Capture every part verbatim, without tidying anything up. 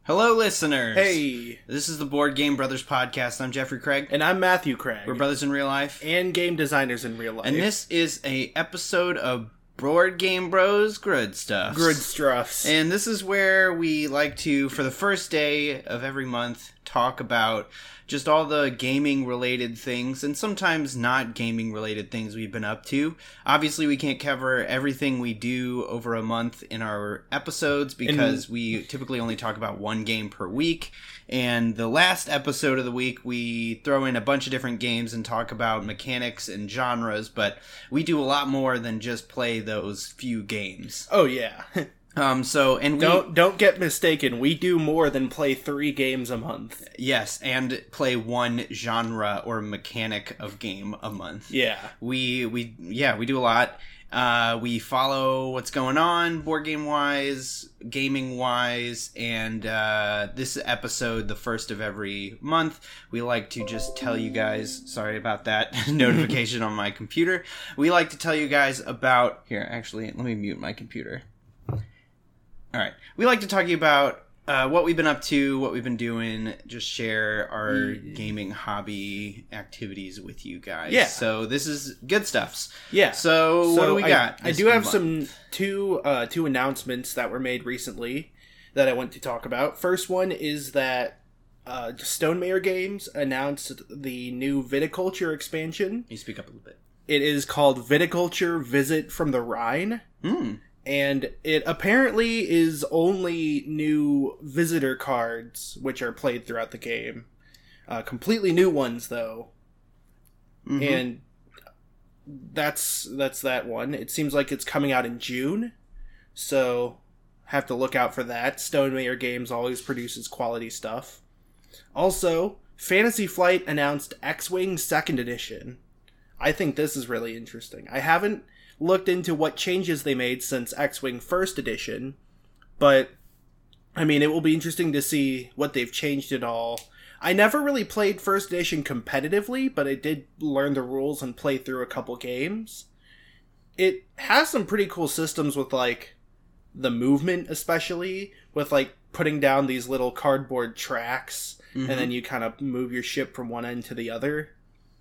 Hello, listeners. Hey. This is the Board Game Brothers podcast. I'm Jeffrey Craig. And I'm Matthew Craig. We're brothers in real life. And game designers in real life. And this is a episode of Board Game Bros Grud Stuff. Grud Stuffs. And this is where we like to, for the first day of every month, talk about just all the gaming-related things, and sometimes not gaming-related things we've been up to. Obviously, we can't cover everything we do over a month in our episodes, because and... we typically only talk about one game per week. And the last episode of the week, we throw in a bunch of different games and talk about mechanics and genres, but we do a lot more than just play those few games. Oh, yeah. Um, so, and we... Don't, don't get mistaken, we do more than play three games a month. Yes, and play one genre or mechanic of game a month. Yeah. We, we, yeah, we do a lot. Uh, we follow what's going on, board game-wise, gaming-wise, and, uh, this episode, the first of every month, we like to just tell you guys, sorry about that notification on my computer, we like to tell you guys about, here, actually, let me mute my computer. All right. We like to talk to you about uh, what we've been up to, what we've been doing, just share our mm. gaming hobby activities with you guys. Yeah. So this is good stuffs. Yeah. So, so what do we I, got? I do have month? some two uh, two announcements that were made recently that I want to talk about. First one is that uh, Stonemayer Games announced the new Viticulture expansion. Can you speak up a little bit? It is called Viticulture Visit from the Rhine. Hmm. And it apparently is only new visitor cards, which are played throughout the game. Uh, completely new ones, though. Mm-hmm. And that's that's that one. It seems like it's coming out in June, so have to look out for that. Stonemayer Games always produces quality stuff. Also, Fantasy Flight announced X-Wing second Edition. I think this is really interesting. I haven't looked into what changes they made since X-Wing First Edition, but I mean, it will be interesting to see what they've changed it all. I never really played First Edition competitively, but I did learn the rules and play through a couple games. It has some pretty cool systems with, like, the movement, especially, with, like, putting down these little cardboard tracks, mm-hmm. and then you kind of move your ship from one end to the other.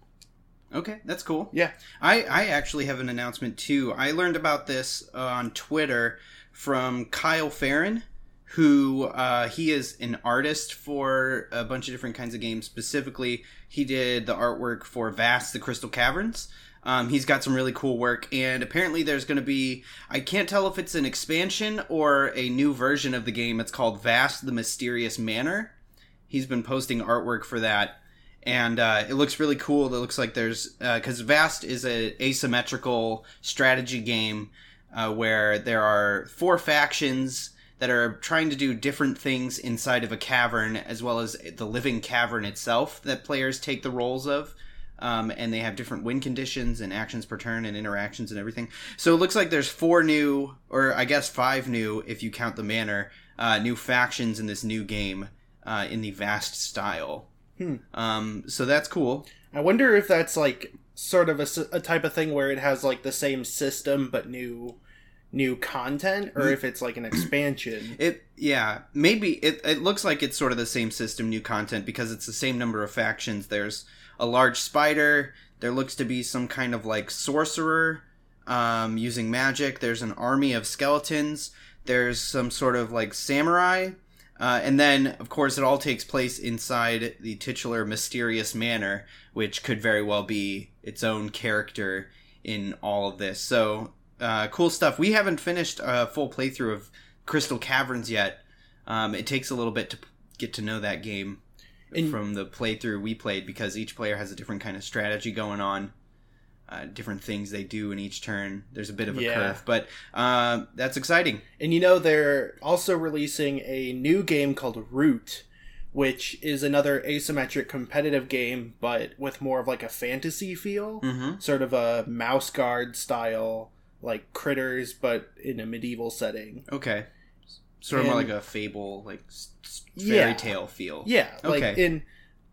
Okay, that's cool. Yeah. I, I actually have an announcement, too. I learned about this uh, on Twitter from Kyle Farron, who, uh, he is an artist for a bunch of different kinds of games. Specifically, he did the artwork for Vast, the Crystal Caverns. Um, he's got some really cool work, and apparently there's going to be, I can't tell if it's an expansion or a new version of the game. It's called Vast, the Mysterious Manor. He's been posting artwork for that. And uh, it looks really cool. It looks like there's... Because uh, Vast is an asymmetrical strategy game uh, where there are four factions that are trying to do different things inside of a cavern, as well as the living cavern itself that players take the roles of. Um, and they have different win conditions and actions per turn and interactions and everything. So it looks like there's four new, or I guess five new, if you count the manor, uh, new factions in this new game uh, in the Vast style. Hmm. Um, so that's cool. I wonder if that's like sort of a, a type of thing where it has like the same system but new new content, or if it's like an expansion. It yeah, maybe it it looks like it's sort of the same system, new content, because it's the same number of factions. There's a large spider. There looks to be some kind of like sorcerer um, using magic. There's an army of skeletons. There's some sort of like samurai. Uh, and then, of course, it all takes place inside the titular Mysterious Manor, which could very well be its own character in all of this. So, uh, cool stuff. We haven't finished a full playthrough of Crystal Caverns yet. Um, it takes a little bit to get to know that game and from the playthrough we played, because each player has a different kind of strategy going on. Uh, different things they do in each turn. There's a bit of a yeah. curve, but uh, that's exciting. And you know, they're also releasing a new game called Root, which is another asymmetric competitive game, but with more of like a fantasy feel. Mm-hmm. Sort of a Mouse Guard style, like Critters, but in a medieval setting. Okay. Sort of and, more like a fable, like fairy yeah. tale feel. Yeah. Okay. Like in...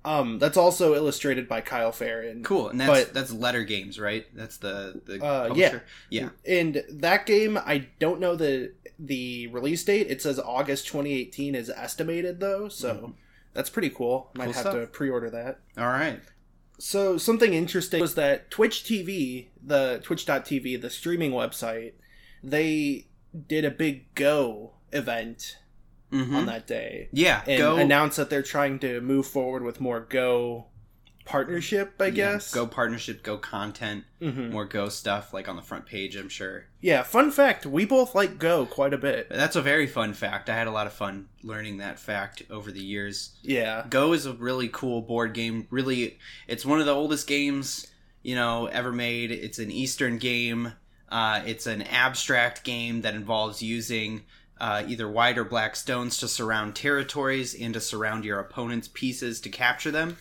Um, that's also illustrated by Kyle Farron. Cool, and that's but, that's Letter Games, right? That's the the uh, publisher. Yeah, yeah. And that game, I don't know the the release date. It says August twenty eighteen is estimated though, so mm-hmm. that's pretty cool. Might cool have stuff. to pre-order that. All right. So something interesting was that Twitch T V, the twitch dot t v, the streaming website, they did a big Go event. Mm-hmm. On that day. Yeah. And Go... announced that they're trying to move forward with more Go partnership, I guess. Yeah, Go partnership, Go content, mm-hmm. more Go stuff, like on the front page, I'm sure. Yeah, fun fact, we both like Go quite a bit. That's a very fun fact. I had a lot of fun learning that fact over the years. Yeah. Go is a really cool board game. Really, it's one of the oldest games, you know, ever made. It's an Eastern game. Uh, it's an abstract game that involves using... Uh, either white or black stones to surround territories and to surround your opponent's pieces to capture them.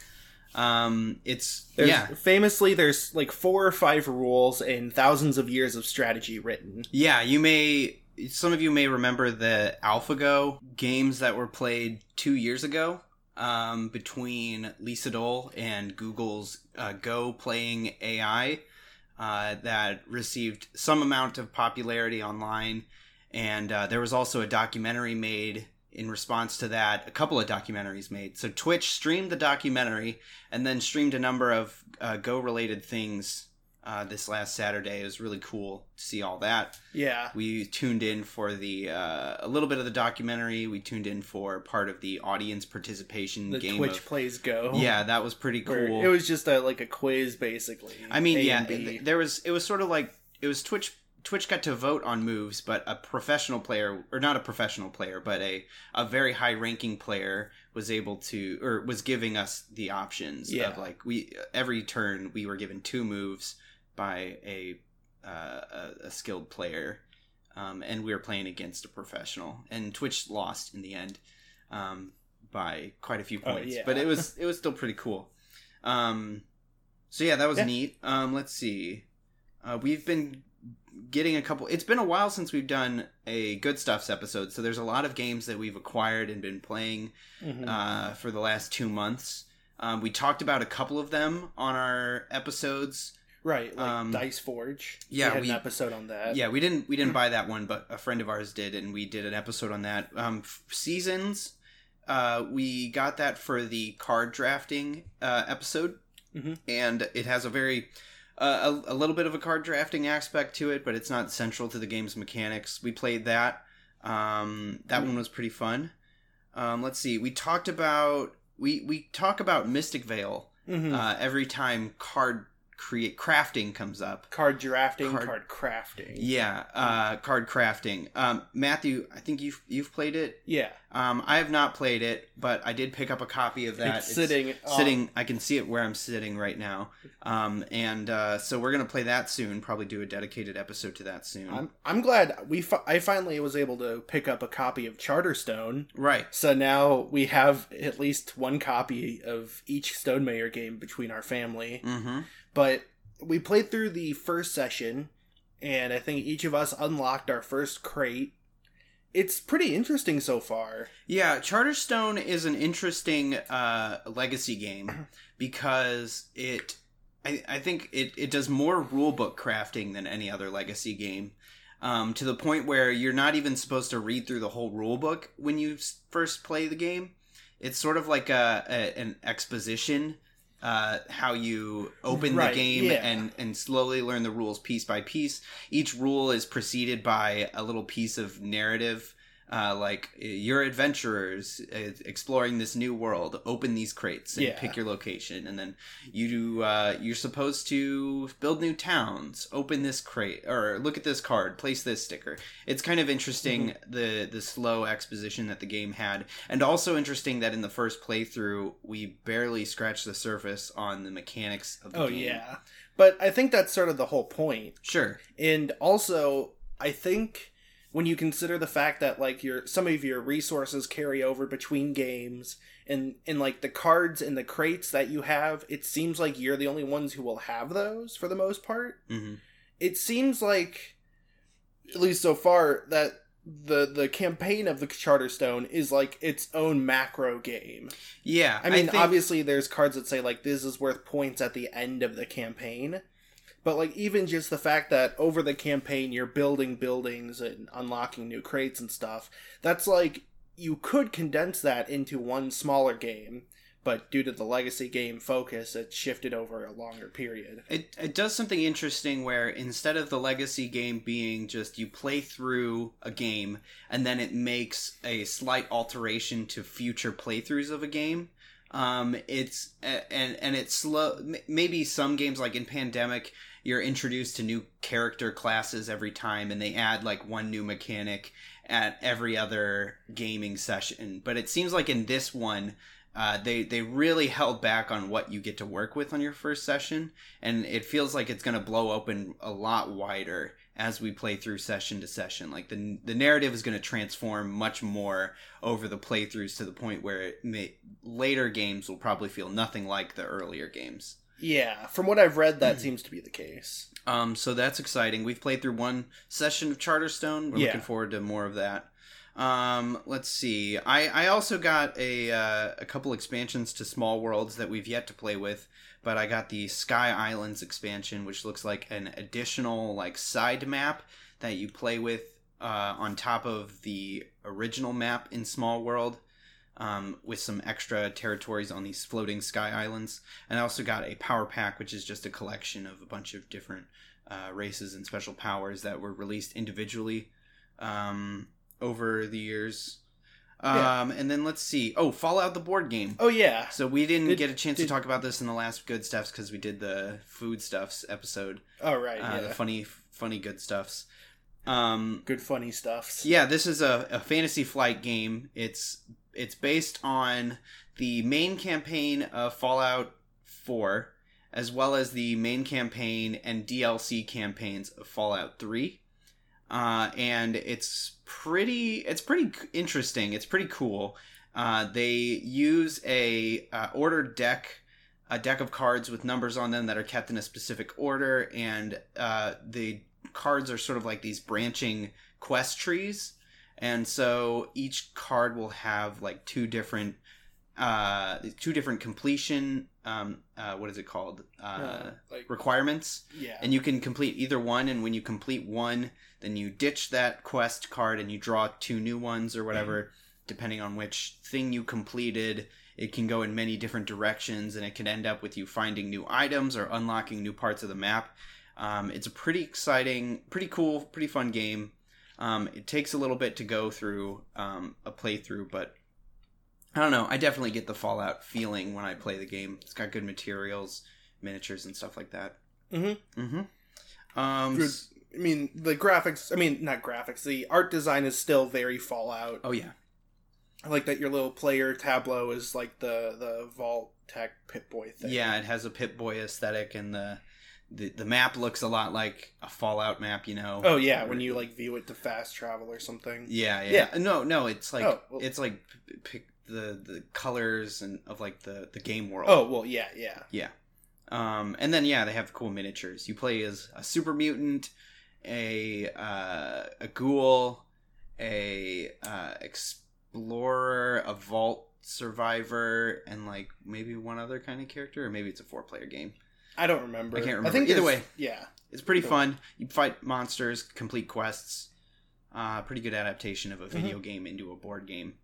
Um, it's there's, yeah. Famously, there's like four or five rules and thousands of years of strategy written. Yeah, you may. Some of you may remember the AlphaGo games that were played two years ago um, between Lisa Dole and Google's uh, Go playing A I uh, that received some amount of popularity online. And uh, there was also a documentary made in response to that, a couple of documentaries made. So Twitch streamed the documentary and then streamed a number of uh, Go-related things uh, this last Saturday. It was really cool to see all that. Yeah. We tuned in for the uh, a little bit of the documentary. We tuned in for part of the audience participation the game. Twitch of, Plays Go. Yeah, that was pretty cool. It was just a, like a quiz, basically. I mean, A yeah, and B. there was. It was sort of like it was Twitch. Twitch got to vote on moves, but a professional player, or not a professional player, but a, a very high-ranking player was able to, or was giving us the options yeah. of like we every turn we were given two moves by a uh, a, a skilled player, um, and we were playing against a professional, and Twitch lost in the end um, by quite a few points, oh, yeah. but it was it was still pretty cool. Um, so yeah, that was yeah. neat. Um, let's see, uh, we've been. Getting a couple it's been a while since we've done a Good Stuffs episode, so there's a lot of games that we've acquired and been playing mm-hmm. uh, for the last two months. Um, we talked about a couple of them on our episodes, right? Like um, Dice Forge. Yeah, we had we, an episode on that. Yeah, we didn't we didn't buy that one, but a friend of ours did, and we did an episode on that. Um, Seasons, uh, we got that for the card drafting uh, episode, mm-hmm. and it has a very Uh, a, a little bit of a card drafting aspect to it, but it's not central to the game's mechanics. We played that. Um, that mm-hmm. one was pretty fun. Um, let's see. We talked about we we talk about Mystic Vale mm-hmm. uh, every time card create crafting comes up. Card drafting, card, card crafting. Yeah, uh, card crafting. Um, Matthew, I think you've you've played it. Yeah. Um, I have not played it, but I did pick up a copy of that. It's, it's sitting, sitting. Um, I can see it where I'm sitting right now. Um, and uh, so we're gonna play that soon. Probably do a dedicated episode to that soon. I'm I'm glad we fi- I finally was able to pick up a copy of Charterstone. Right. So now we have at least one copy of each Stonemayer game between our family. Mm-hmm. But we played through the first session, and I think each of us unlocked our first crate. It's pretty interesting so far. Yeah, Charterstone is an interesting uh, legacy game because it, I, I think it, it does more rulebook crafting than any other legacy game. Um, to the point where you're not even supposed to read through the whole rulebook when you first play the game. It's sort of like a, a an exposition. Uh, how you open right, the game yeah. and, and slowly learn the rules piece by piece. Each rule is preceded by a little piece of narrative, uh, like you're adventurers uh, exploring this new world. Open these crates and yeah. pick your location, and then you do. Uh, you're supposed to build new towns. Open this crate or look at this card. Place this sticker. It's kind of interesting mm-hmm. the the slow exposition that the game had, and also interesting that in the first playthrough we barely scratched the surface on the mechanics of the oh, game. Oh yeah, but I think that's sort of the whole point. Sure, and also I think. When you consider the fact that like your some of your resources carry over between games and and like the cards and the crates that you have, it seems like you're the only ones who will have those for the most part. Mm-hmm. It seems like, at least so far, that the the campaign of the Charterstone is like its own macro game. Yeah. I mean, I think... obviously there's cards that say like this is worth points at the end of the campaign. But like even just the fact that over the campaign you're building buildings and unlocking new crates and stuff, that's like you could condense that into one smaller game, but due to the legacy game focus, it shifted over a longer period. It it does something interesting where instead of the legacy game being just you play through a game and then it makes a slight alteration to future playthroughs of a game, um, it's and and it's slow. Maybe some games like in Pandemic, you're introduced to new character classes every time, and they add like one new mechanic at every other gaming session. But it seems like in this one, uh, they they really held back on what you get to work with on your first session, and it feels like it's going to blow open a lot wider as we play through session to session. Like the the narrative is going to transform much more over the playthroughs to the point where it may, later games will probably feel nothing like the earlier games. Yeah, from what I've read, that seems to be the case. Um, so that's exciting. We've played through one session of Charterstone. We're Yeah. looking forward to more of that. Um, let's see. I, I also got a uh, a couple expansions to Small Worlds that we've yet to play with, but I got the Sky Islands expansion, which looks like an additional like side map that you play with uh, on top of the original map in Small World. Um, with some extra territories on these floating sky islands. And I also got a power pack, which is just a collection of a bunch of different uh, races and special powers that were released individually um, over the years. Um, yeah. And then let's see. Oh, Fallout the board game. Oh, yeah. So we didn't did, get a chance did, to talk about this in the last Good Stuffs because we did the Food Stuffs episode. Oh, right. Uh, yeah. The funny, funny Good Stuffs. Um, Good funny stuffs. Yeah, this is a, a Fantasy Flight game. It's It's based on the main campaign of Fallout four, as well as the main campaign and D L C campaigns of Fallout three. Uh, and it's pretty, it's pretty interesting. It's pretty cool. Uh, they use a uh, ordered deck, a deck of cards with numbers on them that are kept in a specific order, and uh, the cards are sort of like these branching quest trees. And so each card will have like two different, uh, two different completion, um, uh, what is it called? Uh, uh like, requirements. Yeah. And you can complete either one. And when you complete one, then you ditch that quest card and you draw two new ones or whatever, mm-hmm. depending on which thing you completed. It can go in many different directions, and it can end up with you finding new items or unlocking new parts of the map. Um, it's a pretty exciting, pretty cool, pretty fun game. Um, it takes a little bit to go through um, a playthrough, but I don't know. I definitely get the Fallout feeling when I play the game. It's got good materials, miniatures, and stuff like that. Mm-hmm. Mm-hmm. Um, good. I mean, the graphics... I mean, not graphics. The art design is still very Fallout. Oh, yeah. I like that your little player tableau is like the, the Vault Tech Pip-Boy thing. Yeah, it has a Pip-Boy aesthetic, and the... The the map looks a lot like a Fallout map, you know. Oh yeah, when you like view it to fast travel or something. Yeah, yeah. yeah. No, no, it's like oh, well, it's like pick the the colors and of like the, the game world. Oh well, yeah, yeah, yeah. Um, and then yeah, they have cool miniatures. You play as a super mutant, a uh, a ghoul, a uh, explorer, a vault survivor, and like maybe one other kind of character, or maybe it's a four player game. I don't remember. I can't remember. I think Either way, yeah, it's pretty fun. You fight monsters, complete quests. Uh, pretty good adaptation of a video mm-hmm. game into a board game.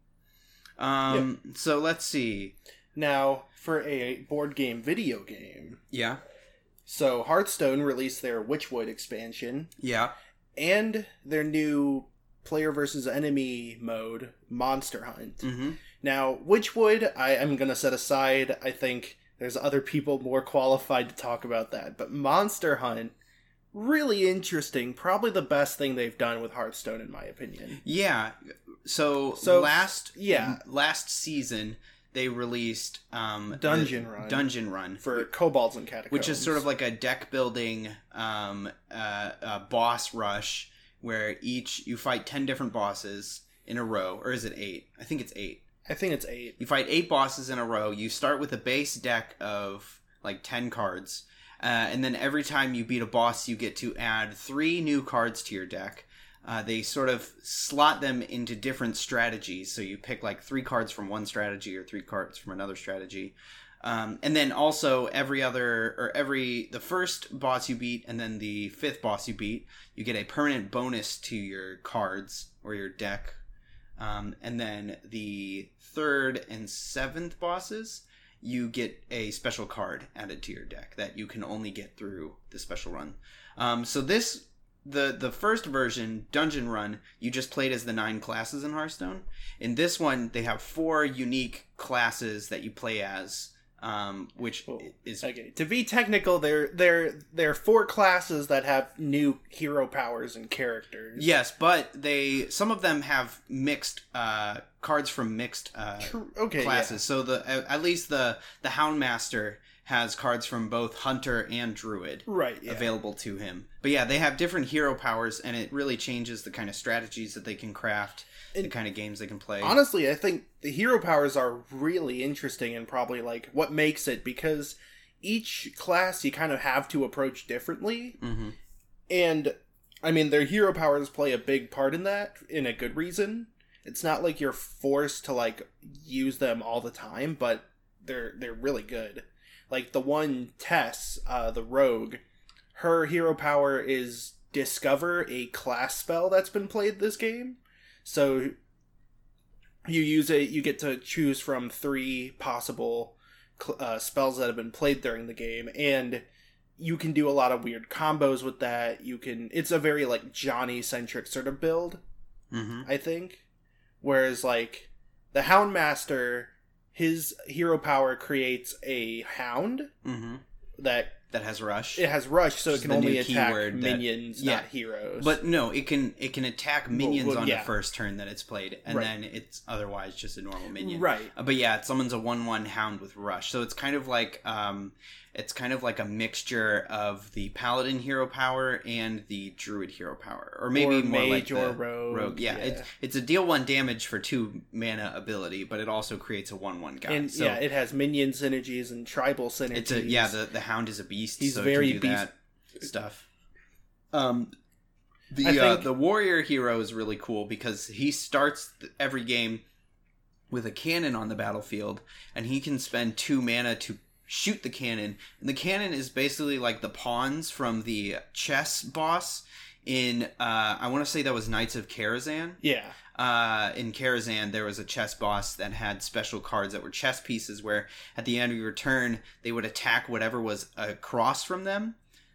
Um, yep. So let's see. Now, for a board game video game. Yeah. So Hearthstone released their Witchwood expansion. Yeah. And their new player versus enemy mode, Monster Hunt. Mm-hmm. Now, Witchwood, I am going to set aside. I think there's other people more qualified to talk about that. But Monster Hunt, really interesting. Probably the best thing they've done with Hearthstone, in my opinion. Yeah. So, so last yeah. last season, they released um, Dungeon Run. Dungeon Run. For Kobolds and Catacombs. Which is sort of like a deck building um, uh, uh, boss rush where each you fight ten different bosses in a row. Or is it eight? I think it's eight. I think it's eight. You fight eight bosses in a row. You start with a base deck of like ten cards. Uh, and then every time you beat a boss, you get to add three new cards to your deck. uh, they sort of slot them into different strategies. So you pick like three cards from one strategy or three cards from another strategy. Um, and then also every other, or every, the first boss you beat and then the fifth boss you beat, you get a permanent bonus to your cards or your deck. Um, and then the third and seventh bosses, you get a special card added to your deck that you can only get through the special run. Um, so this, the the first version, Dungeon Run, you just played as the nine classes in Hearthstone. In this one, they have four unique classes that you play as, um, which oh, is... Okay, to be technical, there there there are four classes that have new hero powers and characters. Yes, but they some of them have mixed uh, cards from mixed uh, okay, classes. Yeah. So the at least the the Houndmaster has cards from both Hunter and Druid right, yeah. available to him. But yeah, they have different hero powers, and it really changes the kind of strategies that they can craft, and the kind of games they can play. Honestly, I think the hero powers are really interesting and probably like what makes it, because each class you kind of have to approach differently. Mm-hmm. And, I mean, their hero powers play a big part in that, in a good reason. It's not like you're forced to, like, use them all the time, but they're they're really good. Like, the one Tess, uh, the rogue, her hero power is discover a class spell that's been played this game. So, you use it, you get to choose from three possible uh, spells that have been played during the game, and you can do a lot of weird combos with that. You can, it's a very, like, Johnny-centric sort of build, mm-hmm. I think. Whereas, like, the Houndmaster, his hero power creates a hound mm-hmm. that that has rush. It has rush, so it can only attack that, minions, yeah. not heroes. But no, it can it can attack minions well, well, on yeah. the first turn that it's played, and right. then it's otherwise just a normal minion. Right. Uh, but yeah, it summons a one one hound with rush, so it's kind of like um, it's kind of like a mixture of the paladin hero power and the druid hero power, or maybe or more mage like or the rogue. rogue. Yeah, yeah. It's, it's a deal one damage for two mana ability, but it also creates a one one guy. And so yeah, it has minion synergies and tribal synergies. It's a yeah. The, the hound is a beast. He's so very it can do beast. that stuff. Um, the think... uh, the warrior hero is really cool because he starts every game with a cannon on the battlefield, and he can spend two mana to shoot the cannon. And the cannon is basically like the pawns from the chess boss in uh, I want to say that was Knights of Karazhan. Yeah. Uh, in Karazhan, there was a chess boss that had special cards that were chess pieces where at the end of your turn, they would attack whatever was across from them.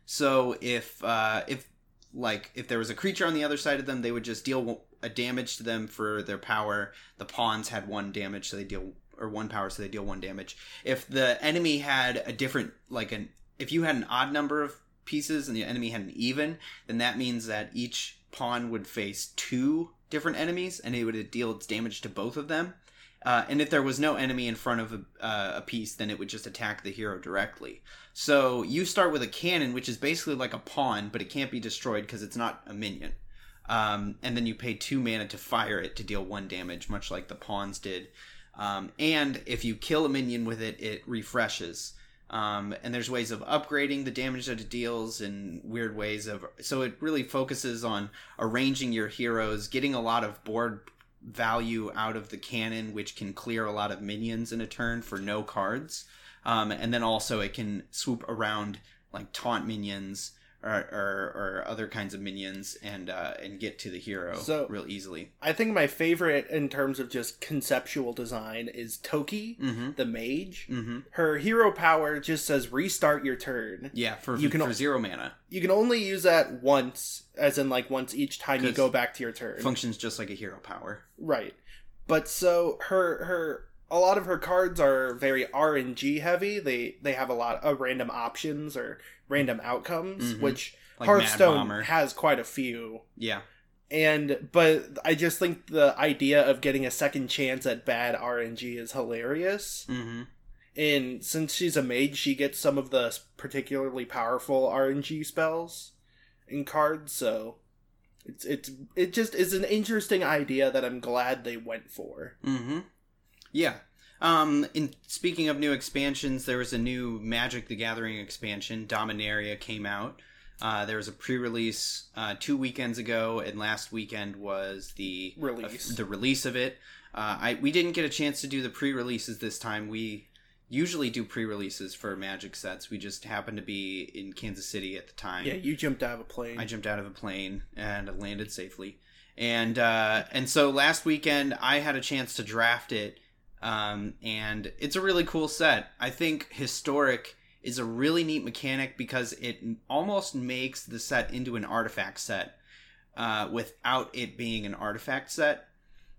So if, uh, if like, if there was a creature on the other side of them, they would just deal a damage to them for their power. The pawns had one damage, so they deal, or one power, so they deal one damage. If the enemy had a different, like an, if you had an odd number of pieces and the enemy had an even, then that means that each pawn would face two different enemies, and it would deal its damage to both of them. Uh, and if there was no enemy in front of a, uh, a piece, then it would just attack the hero directly. So you start with a cannon, which is basically like a pawn, but it can't be destroyed because it's not a minion. Um, and then you pay two mana to fire it to deal one damage, much like the pawns did. Um, and if you kill a minion with it, it refreshes. Um, and there's ways of upgrading the damage that it deals in weird ways of, so it really focuses on arranging your heroes, getting a lot of board value out of the cannon, which can clear a lot of minions in a turn for no cards. Um, and then also it can swoop around like taunt minions or, or, or other kinds of minions and uh, and get to the hero so, real easily. I think my favorite in terms of just conceptual design is Toki, mm-hmm. the mage. Mm-hmm. Her hero power just says restart your turn. Yeah, for, you can, for zero mana. You can only use that once, as in like once each time you go back to your turn. Functions just like a hero power. Right. But so her her a lot of her cards are very R N G heavy. They they have a lot of random options or random outcomes, mm-hmm. which like Hearthstone has quite a few. Yeah. And but I just think the idea of getting a second chance at bad R N G is hilarious. Mm-hmm. And since she's a mage, she gets some of the particularly powerful R N G spells and cards, so it's it's it just is an interesting idea that I'm glad they went for. Mm-hmm. Yeah. Um, in speaking of new expansions, there was a new Magic the Gathering expansion. Dominaria came out. Uh, there was a pre-release uh, two weekends ago, and last weekend was the release. Uh, the release of it. Uh, I we didn't get a chance to do the pre-releases this time. We usually do pre-releases for Magic sets. We just happened to be in Kansas City at the time. Yeah, you jumped out of a plane. I jumped out of a plane and landed safely. And uh, and so last weekend I had a chance to draft it, um, and it's a really cool set. I think Historic is a really neat mechanic because it almost makes the set into an artifact set uh, without it being an artifact set.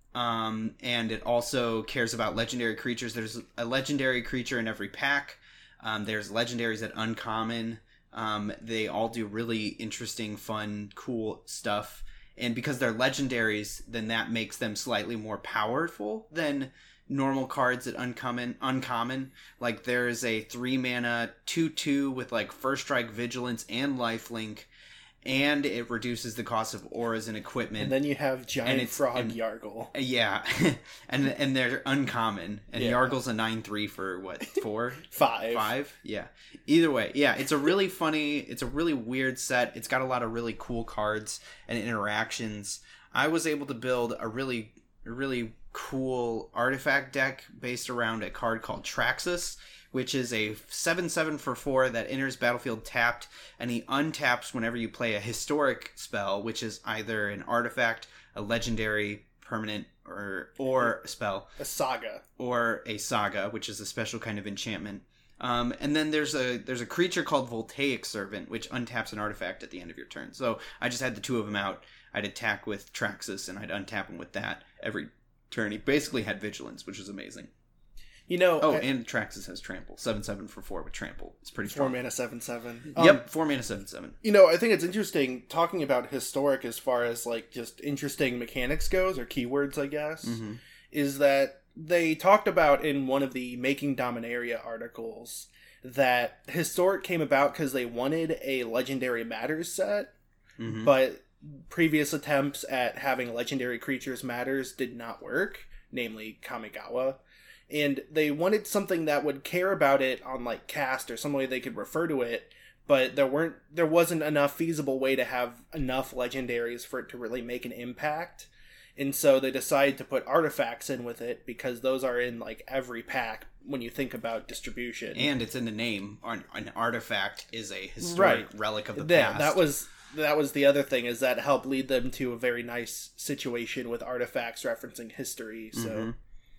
Um, and it also cares about legendary creatures. There's a legendary creature in every pack. Um, there's legendaries at uncommon. Um, they all do really interesting, fun, cool stuff. And because they're legendaries, then that makes them slightly more powerful than normal cards at uncommon. Uncommon, like there's a three mana two two with like first strike, vigilance, and lifelink, and it reduces the cost of auras and equipment. And then you have giant it's, frog and, Yargle. Yeah, and and they're uncommon. And yeah. Yargle's a nine three for what, four, five, five. Yeah. Either way, yeah, it's a really funny. It's a really weird set. It's got a lot of really cool cards and interactions. I was able to build a really, really cool artifact deck based around a card called Traxus, which is a seven seven for four that enters battlefield tapped, and he untaps whenever you play a historic spell, which is either an artifact, a legendary, permanent, or or a spell. A saga. Or a saga, which is a special kind of enchantment. Um, and then there's a there's a creature called Voltaic Servant, which untaps an artifact at the end of your turn. So I just had the two of them out. I'd attack with Traxus, and I'd untap him with that every turn. He basically had vigilance, which is amazing. You know, oh, I, and Traxus has trample, seven seven for four with trample. It's pretty four strong. mana seven seven. Yep, Um, four mana seven seven. You know, I think it's interesting talking about Historic as far as like just interesting mechanics goes, or keywords, I guess. Mm-hmm. Is that they talked about in one of the Making Dominaria articles that Historic came about because they wanted a Legendary Matters set, Mm-hmm. but previous attempts at having Legendary Creatures Matters did not work, namely Kamigawa. And they wanted something that would care about it on like cast or some way they could refer to it, but there weren't there wasn't enough feasible way to have enough legendaries for it to really make an impact. And so they decided to put artifacts in with it because those are in like every pack when you think about distribution. And it's in the name. An artifact is a historic right. relic of the yeah, past. That was that was the other thing, is that helped lead them to a very nice situation with artifacts referencing history. So Mm-hmm.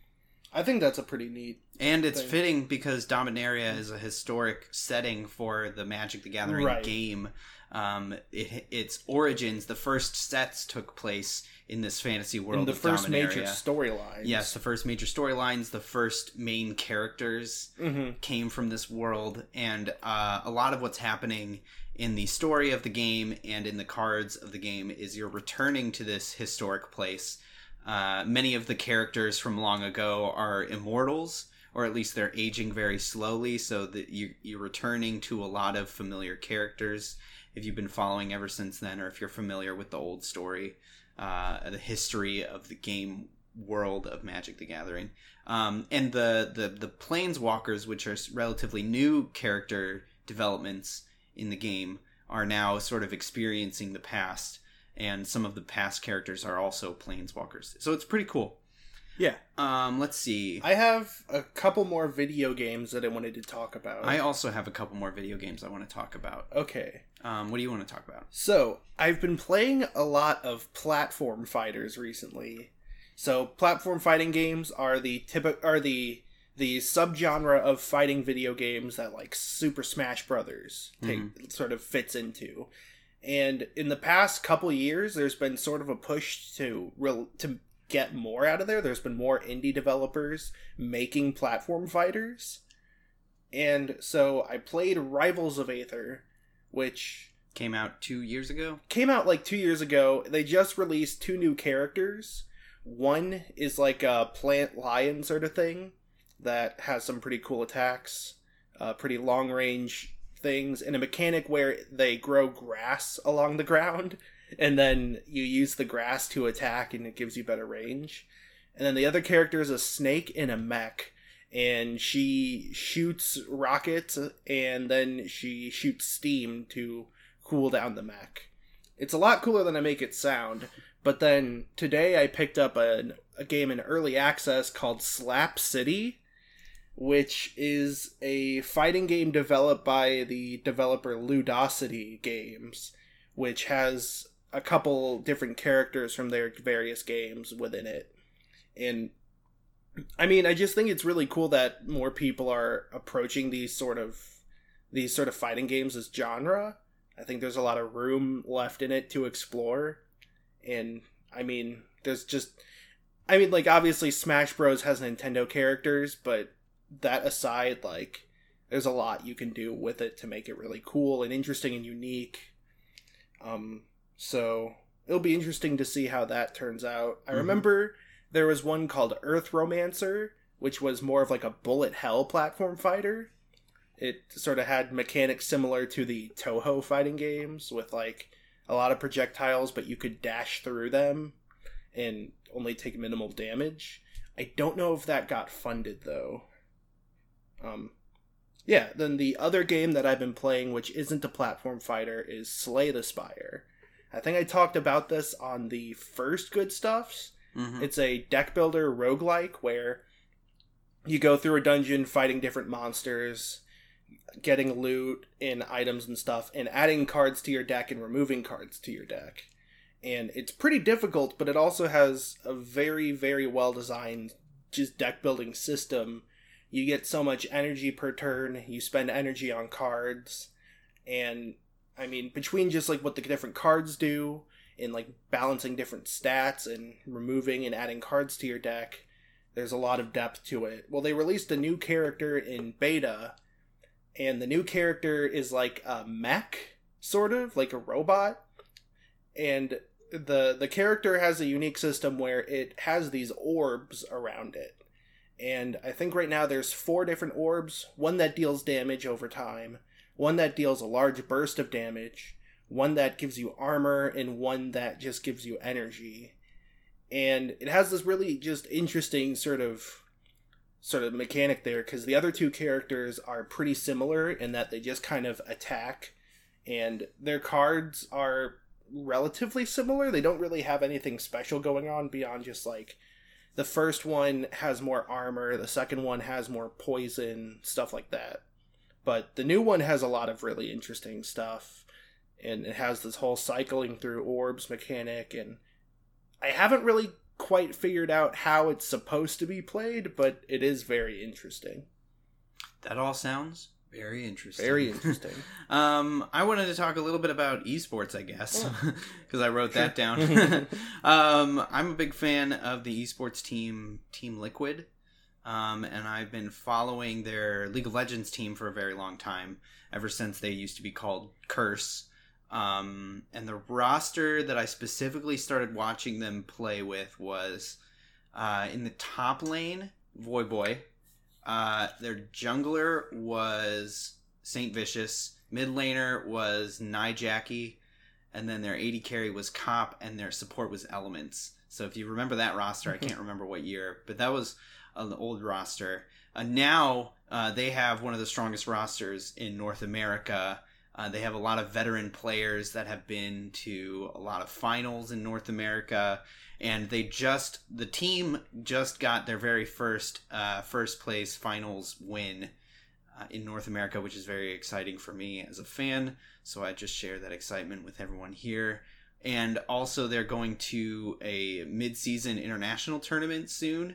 I think that's a pretty neat. And it's thing. fitting because Dominaria is a historic setting for the Magic the Gathering Right. game. Um, it, its origins, the first sets took place in this fantasy world In the of first Dominaria. major storylines. Yes, the first major storylines, the first main characters Mm-hmm. came from this world, and uh, a lot of what's happening in the story of the game and in the cards of the game is you're returning to this historic place. Uh, many of the characters from long ago are immortals, or at least they're aging very slowly, so that you, you're returning to a lot of familiar characters if you've been following ever since then, or if you're familiar with the old story, uh, the history of the game world of Magic the Gathering. Um, and the, the, the Planeswalkers, which are relatively new character developments in the game, are now sort of experiencing the past. And some of the past characters are also Planeswalkers. So it's pretty cool. Yeah. Um, let's see. I have a couple more video games that I wanted to talk about. I also have a couple more video games I want to talk about. Okay. Um, what do you want to talk about? So, I've been playing a lot of platform fighters recently. So, platform fighting games are the typ- are the the subgenre of fighting video games that like Super Smash Brothers take, mm-hmm. sort of fits into. And in the past couple years, there's been sort of a push to real to get more out of there. There's been more indie developers making platform fighters. And so I played Rivals of Aether, which came out two years ago. Came out like two years ago. They just released two new characters. One is like a plant lion sort of thing that has some pretty cool attacks, uh, pretty long range things, and a mechanic where they grow grass along the ground, and then you use the grass to attack, and it gives you better range. And then the other character is a snake in a mech, and she shoots rockets, and then she shoots steam to cool down the mech. It's a lot cooler than I make it sound. But then today I picked up a, a game in early access called Slap City, which is a fighting game developed by the developer Ludosity Games, which has a couple different characters from their various games within it. And I mean, I just think it's really cool that more people are approaching these sort of these sort of fighting games as genre. I think there's a lot of room left in it to explore. And I mean, there's just I mean, like, obviously Smash Bros has Nintendo characters, but that aside, like, there's a lot you can do with it to make it really cool and interesting and unique. Um, so it'll be interesting to see how that turns out. I mm-hmm. remember there was one called Earth Romancer, which was more of like a bullet hell platform fighter. It sort of had mechanics similar to the Toho fighting games with like a lot of projectiles, but you could dash through them and only take minimal damage. I don't know if that got funded though. Um, yeah, then the other game that I've been playing, which isn't a platform fighter, is Slay the Spire. I think I talked about this on the first Good Stuffs. Mm-hmm. It's a deck builder roguelike where you go through a dungeon fighting different monsters, getting loot and items and stuff, and adding cards to your deck and removing cards to your deck. And it's pretty difficult, but it also has a very, very well-designed just deck-building system. You get so much energy per turn, you spend energy on cards, and, I mean, between just, like, what the different cards do, and, like, balancing different stats, and removing and adding cards to your deck, there's a lot of depth to it. Well, they released a new character in beta, and the new character is like a mech, sort of, like a robot. And the the character has a unique system where it has these orbs around it. And I think right now there's four different orbs. One that deals damage over time. One that deals a large burst of damage. One that gives you armor. And one that just gives you energy. And it has this really just interesting sort of sort of mechanic there, because the other two characters are pretty similar in that they just kind of attack, and their cards are relatively similar. They don't really have anything special going on beyond just like the first one has more armor, the second one has more poison, stuff like that. But the new one has a lot of really interesting stuff, and it has this whole cycling through orbs mechanic, and I haven't really quite figured out how it's supposed to be played, but it is very interesting. That all sounds very interesting. Very interesting. um, I wanted to talk a little bit about esports, I guess, because I wrote that down. um, I'm a big fan of the esports team, Team Liquid, um, and I've been following their League of Legends team for a very long time, ever since they used to be called Curse. Um, and the roster that I specifically started watching them play with was uh, in the top lane, Voy Boy. Uh, their jungler was Saint Vicious. Mid laner was Nyjackie. And then their A D carry was Cop, and their support was Elements. So if you remember that roster, I can't remember what year, but that was an old roster. Uh, now uh, they have one of the strongest rosters in North America. Uh, they have a lot of veteran players that have been to a lot of finals in North America, and they just the team just got their very first uh, first place finals win uh, in North America, which is very exciting for me as a fan. So I just share that excitement with everyone here. And also, they're going to a mid-season international tournament soon,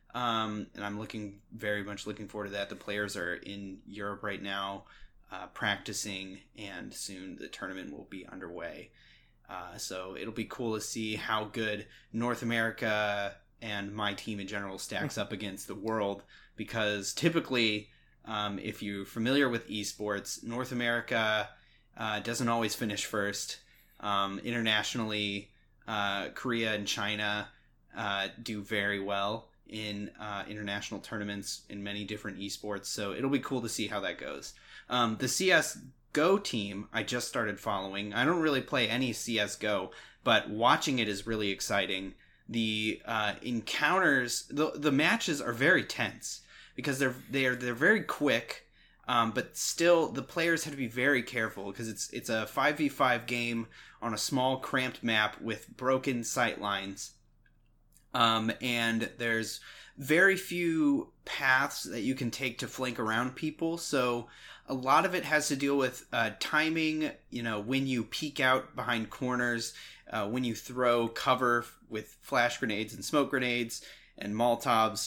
um, and I'm looking very much looking forward to that. The players are in Europe right now. Uh, practicing, and soon the tournament will be underway. Uh, so it'll be cool to see how good North America and my team in general stacks up against the world, because typically, um, if you're familiar with esports, North America uh, doesn't always finish first. Um, internationally, uh, Korea and China uh, do very well in uh, international tournaments in many different esports, so it'll be cool to see how that goes. Um, the C S G O team I just started following. I don't really play any C S G O, but watching it is really exciting. The uh, encounters, the the matches are very tense because they're they're they're very quick. Um, but still, the players have to be very careful because it's it's a five v five game on a small, cramped map with broken sight lines. Um, and there's very few paths that you can take to flank around people. So a lot of it has to deal with uh, timing, you know, when you peek out behind corners, uh, when you throw cover with flash grenades and smoke grenades and Molotovs.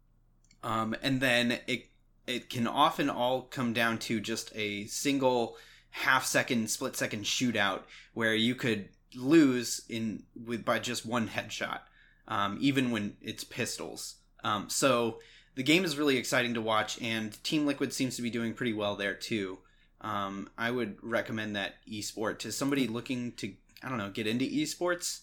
Um, and then it it can often all come down to just a single half second, split second shootout where you could lose in with by just one headshot, um, even when it's pistols. Um, so the game is really exciting to watch, and Team Liquid seems to be doing pretty well there too. Um, I would recommend that esport to somebody looking to, I don't know, get into esports.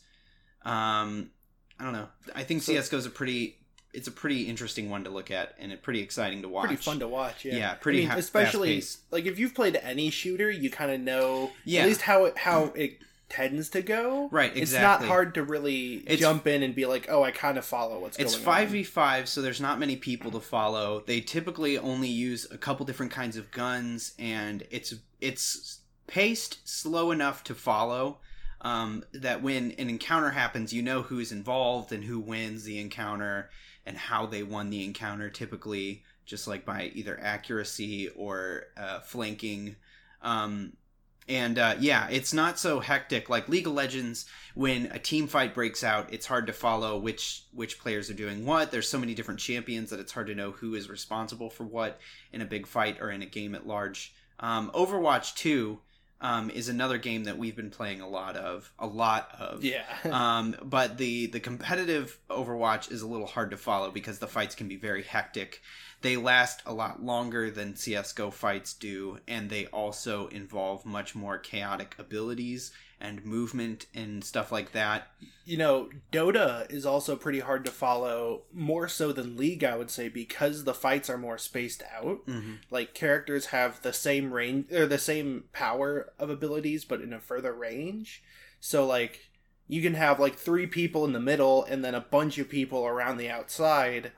Um, I don't know. I think so, C S G O is a pretty... It's a pretty interesting one to look at, and it's pretty exciting to watch. Pretty fun to watch, yeah. Yeah, pretty I mean, ha- especially fast-paced. Like if you've played any shooter, you kind of know yeah. at least how it, how it tends to go. Right, exactly. It's not hard to really it's, jump in and be like, oh, I kind of follow what's going on. It's five v five, so there's not many people to follow. They typically only use a couple different kinds of guns, and it's it's paced slow enough to follow. Um, that when an encounter happens, you know who's involved and who wins the encounter and how they won the encounter, typically just like by either accuracy or uh, flanking. Um, and uh, yeah, it's not so hectic. Like League of Legends, when a team fight breaks out, it's hard to follow which which players are doing what. There's so many different champions that it's hard to know who is responsible for what in a big fight or in a game at large. Um, Overwatch two Um, is another game that we've been playing a lot of, a lot of. Yeah. um, but the, the competitive Overwatch is a little hard to follow because the fights can be very hectic. They last a lot longer than C S G O fights do, and they also involve much more chaotic abilities and movement and stuff like that. You know, Dota is also pretty hard to follow, more so than League, I would say, because the fights are more spaced out. Mm-hmm. Like, characters have the same range, or the same power of abilities, but in a further range. So, like, you can have, like, three people in the middle, and then a bunch of people around the outside,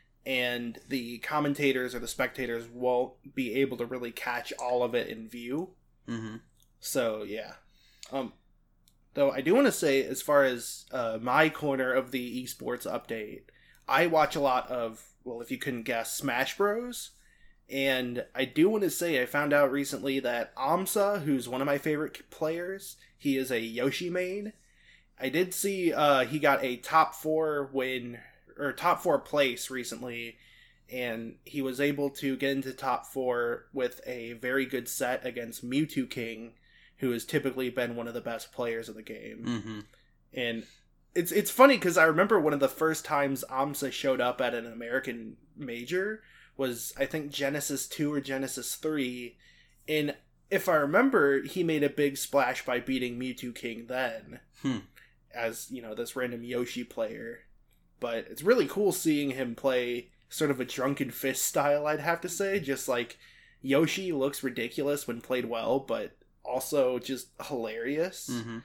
and the commentators or the spectators won't be able to really catch all of it in view. Mm-hmm. So, yeah. Um, though I do want to say, as far as uh, my corner of the esports update, I watch a lot of, well, if you couldn't guess, Smash Bros. And I do want to say I found out recently that Amsa, who's one of my favorite players, he is a Yoshi main. I did see uh, he got a top four win, or top four place recently, and he was able to get into top four with a very good set against Mewtwo King, who has typically been one of the best players of the game. Mm-hmm. And it's it's funny because I remember one of the first times Amsa showed up at an American major was, I think, Genesis two or Genesis three. And if I remember, he made a big splash by beating Mewtwo King then. Hmm. As, you know, this random Yoshi player. But it's really cool seeing him play sort of a Drunken Fist style, I'd have to say. Just like, Yoshi looks ridiculous when played well, but also just hilarious. Mm-hmm.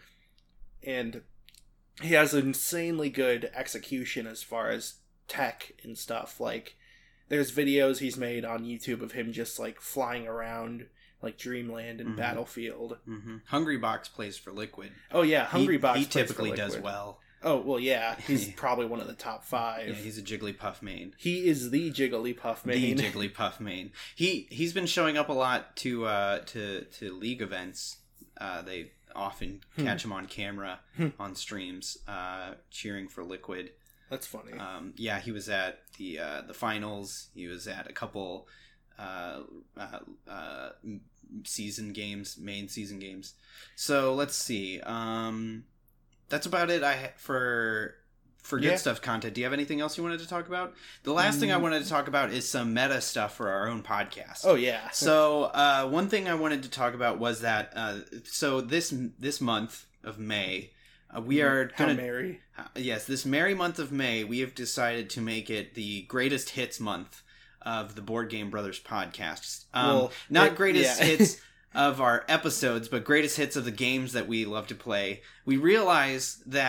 And he has insanely good execution as far as tech and stuff. Like, there's videos he's made on YouTube of him just like flying around like Dreamland and mm-hmm. Battlefield. Mm-hmm. Hungrybox plays for Liquid. Oh yeah, Hungrybox. He, he plays typically for does Liquid. well. Oh well, yeah, he's probably one of the top five. Yeah, he's a Jigglypuff main. He is the Jigglypuff main. The Jigglypuff main. He he's been showing up a lot to uh, to to League events. Uh, they often hmm. catch him on camera on streams, uh, cheering for Liquid. That's funny. Um, yeah, he was at the uh, the finals. He was at a couple uh, uh, uh, season games, main season games. So let's see. Um, that's about it. I for for good yeah. stuff content. Do you have anything else you wanted to talk about? The last mm. thing I wanted to talk about is some meta stuff for our own podcast. Oh yeah. So uh, one thing I wanted to talk about was that uh, so this this month of May. Uh, we are gonna, How merry. Uh, yes, this merry month of May, we have decided to make it the greatest hits month of the Board Game Brothers podcast. Um, well, not it, greatest yeah. hits of our episodes, but greatest hits of the games that we love to play. We realize that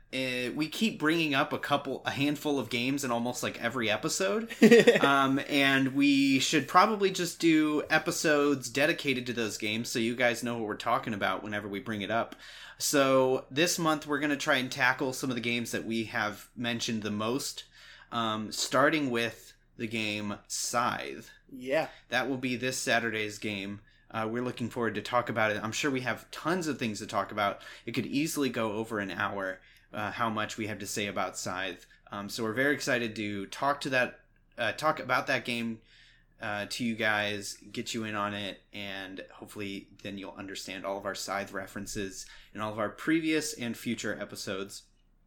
uh, we keep bringing up a couple, a handful of games in almost like every episode. um, and we should probably just do episodes dedicated to those games so you guys know what we're talking about whenever we bring it up. So this month we're going to try and tackle some of the games that we have mentioned the most, um, starting with the game Scythe. Yeah. That will be this Saturday's game. Uh, we're looking forward to talk about it. I'm sure we have tons of things to talk about. It could easily go over an hour, uh, how much we have to say about Scythe. Um, so we're very excited to talk to that, uh, talk about that game uh, to you guys, get you in on it, and hopefully then you'll understand all of our Scythe references in all of our previous and future episodes.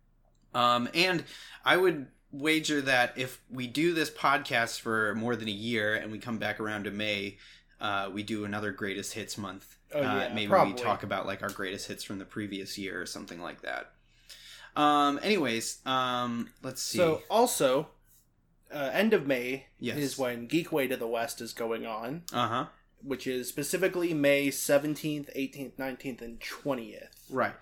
Um, and I would wager that if we do this podcast for more than a year and we come back around to May, uh, we do another greatest hits month. Oh, yeah, uh, maybe probably. we talk about like our greatest hits from the previous year or something like that. Um, anyways, um, let's see. So also, uh, end of May Yes. is when Geekway to the West is going on, Uh-huh. which is specifically May seventeenth, eighteenth, nineteenth, and twentieth. Right.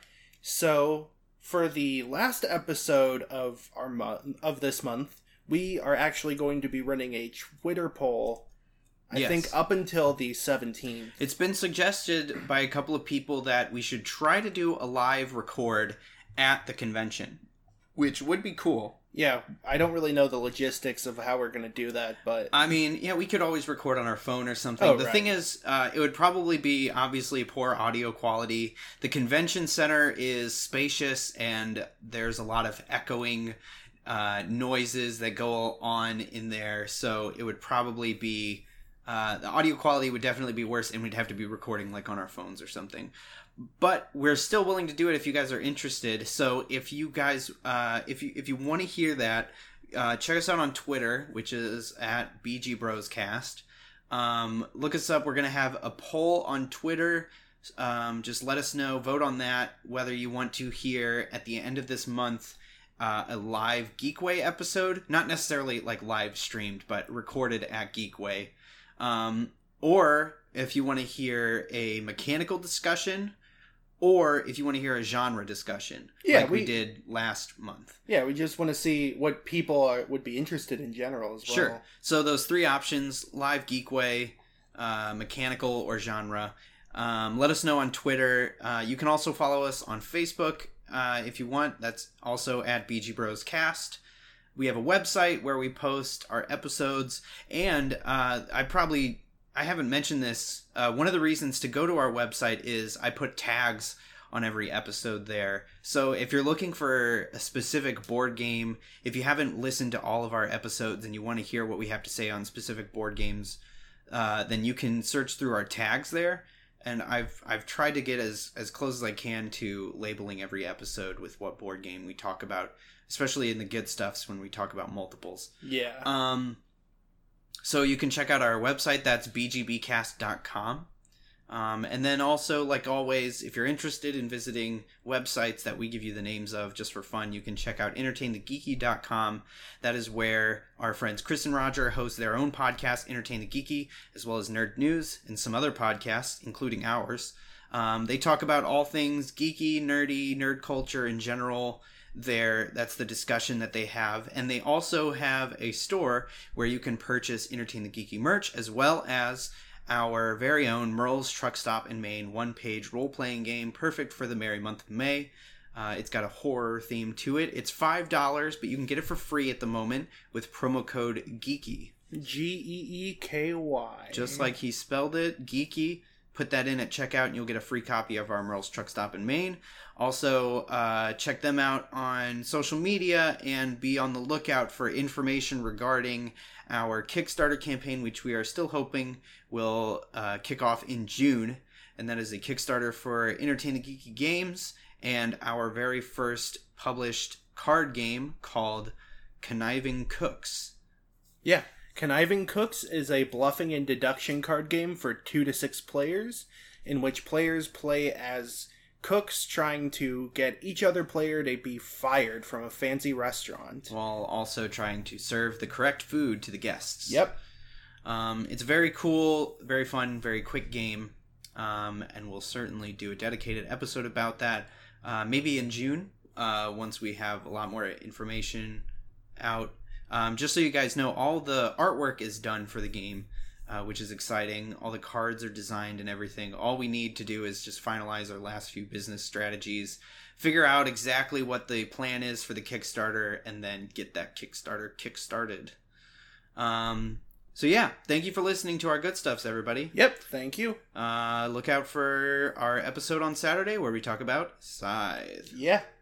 So for the last episode of our month of this month, we are actually going to be running a Twitter poll. I Yes. think up until the seventeenth. It's been suggested by a couple of people that we should try to do a live record at the convention, which would be cool. Yeah, I don't really know the logistics of how we're going to do that, but I mean, yeah, we could always record on our phone or something. Oh, the right. thing is, uh, it would probably be obviously poor audio quality. The convention center is spacious and there's a lot of echoing uh, noises that go on in there, so it would probably be... Uh, the audio quality would definitely be worse, and we'd have to be recording like on our phones or something. But we're still willing to do it if you guys are interested. So if you guys, uh, if you if you want to hear that, uh, check us out on Twitter, which is at B G Bros Cast. Um, look us up. We're gonna have a poll on Twitter. Um, just let us know. Vote on that whether you want to hear at the end of this month uh, a live Geekway episode, not necessarily like live streamed, but recorded at Geekway. Um, or if you want to hear a mechanical discussion, or if you want to hear a genre discussion, Yeah, like we, we- did last month. yeah, we just want to see what people are, would be interested in general as well. Sure. So those three options, live Geekway, uh, mechanical, or genre. Um, let us know on Twitter. Uh, you can also follow us on Facebook uh, if you want. That's also at B G Bros Cast. We have a website where we post our episodes, and uh, I probably, I haven't mentioned this. Uh, one of the reasons to go to our website is I put tags on every episode there. So if you're looking for a specific board game, if you haven't listened to all of our episodes and you want to hear what we have to say on specific board games, uh, then you can search through our tags there. And I've I've tried to get as, as close as I can to labeling every episode with what board game we talk about, especially in the good stuffs when we talk about multiples. Yeah. Um, so you can check out our website. That's b g b cast dot com. Um, and then also, like always, if you're interested in visiting websites that we give you the names of just for fun, you can check out entertain the geeky dot com. That is where our friends Chris and Roger host their own podcast, Entertain the Geeky, as well as Nerd News and some other podcasts, including ours. Um, they talk about all things geeky, nerdy, nerd culture in general. There, that's the discussion that they have. And they also have a store where you can purchase Entertain the Geeky merch, as well as our very own Merle's Truck Stop in Maine one-page role-playing game, perfect for the merry month of May. Uh, it's got a horror theme to it. It's five dollars, but you can get it for free at the moment with promo code GEEKY. G E E K Y. Just like he spelled it, Geeky. Put that in at checkout and you'll get a free copy of our Merle's Truck Stop in Maine. Also, uh, check them out on social media and be on the lookout for information regarding our Kickstarter campaign, which we are still hoping will uh, kick off in June. And that is a Kickstarter for Entertain the Geeky Games and our very first published card game called Conniving Cooks. Yeah. Conniving Cooks is a bluffing and deduction card game for two to six players, in which players play as cooks trying to get each other player to be fired from a fancy restaurant. While also trying to serve the correct food to the guests. Yep. Um, it's very cool, very fun, very quick game, um, and we'll certainly do a dedicated episode about that, uh, maybe in June. uh, once we have a lot more information out. Um, just so you guys know, all the artwork is done for the game, uh, which is exciting. All the cards are designed and everything. All we need to do is just finalize our last few business strategies, figure out exactly what the plan is for the Kickstarter, and then get that Kickstarter kick-started. Um, so yeah, thank you for listening to our good stuffs, everybody. Yep, thank you. Uh, look out for our episode on Saturday where we talk about Scythe. Yeah.